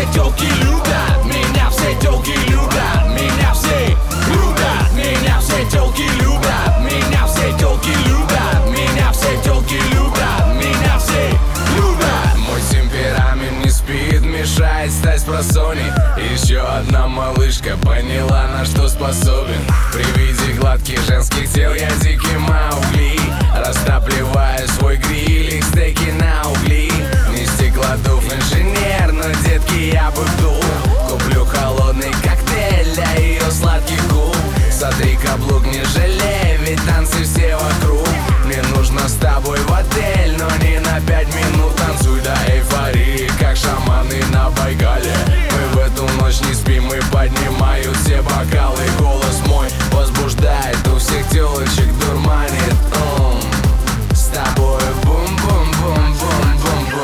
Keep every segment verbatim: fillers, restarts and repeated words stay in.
тёлки любят, меня все тёлки любят, меня все любят, меня все тёлки любят, меня все тёлки любят, меня все тёлки любят, меня все любят. Мой темперамент не спит, мешает стать спросоней. Еще одна малышка поняла, на что способен. При виде гладких женских тел я дикий Маугли. Растапливаю свой гриль, стейки на угли. Не стеклодув инженер, но детки я бы вдул. Куплю холодный коктейль для ее сладких губ. Сотри каблук, не жалей, ведь танцы все вокруг. Мне нужно с тобой в отель, но не на пять минут. Танцуй до эйфории, как шаманы на Байкале. Мы в эту ночь не спим, и поднимают все бокалы. Голос мой возбуждает, у всех телочек дурманит. Ум. С тобой бум-бум-бум-бум-бум-бум.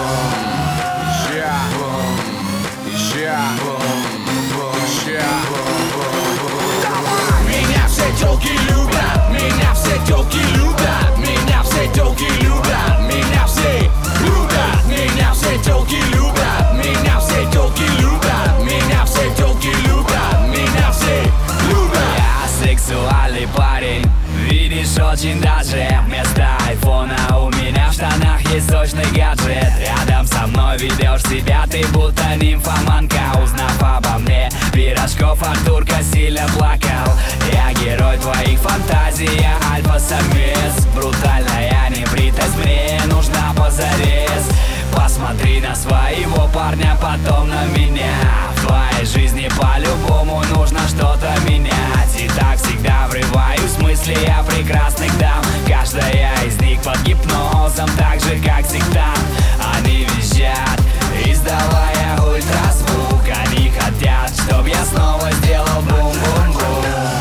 Я бум, я бум-бум, я бум-бум-бум. Меня все тёлки любят, меня все тёлки любят, меня все тёлки любят, меня все любят, меня все тёлки любят, меня все тёлки любят, меня все тёлки любят, меня все любят. Я сексуальный парень, видишь, очень даже. Вместо айфона у меня в штанах есть сочный гаджет. Рядом со мной ведешь себя ты будто нимфоманка. Узнав обо мне, Пирожков Артурка сильно плакал. Я герой твоих фантазий, я альфа-самец. Брутальная небритость мне нужна позарез. Посмотри на своего парня, потом на меня. В твоей жизни по-любому нужно что-то менять. И так всегда врываюсь в мысли о прекрасных дам. Каждая из них под гипнозом, так же как сектант. Они визжат, издавая ультразвук. Они хотят, чтоб я снова сделал бум-бум-бум.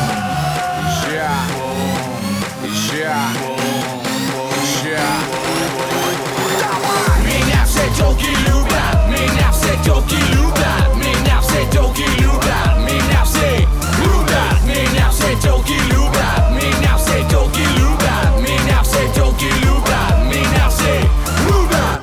Я бум, я бум, я Меня все тёлки любят, меня все тёлки любят, меня все тёлки любят, меня все любят, меня все тёлки любят, меня все тёлки любят, меня все тёлки любят, меня все любят.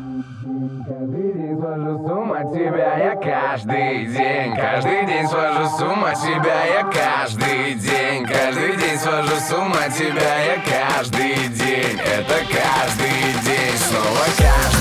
Каждый день свожу с ума тебя, я каждый день. Каждый день свожу с ума тебя, я каждый день. Каждый день свожу с ума тебя, я каждый день. Это каждый день, снова каждый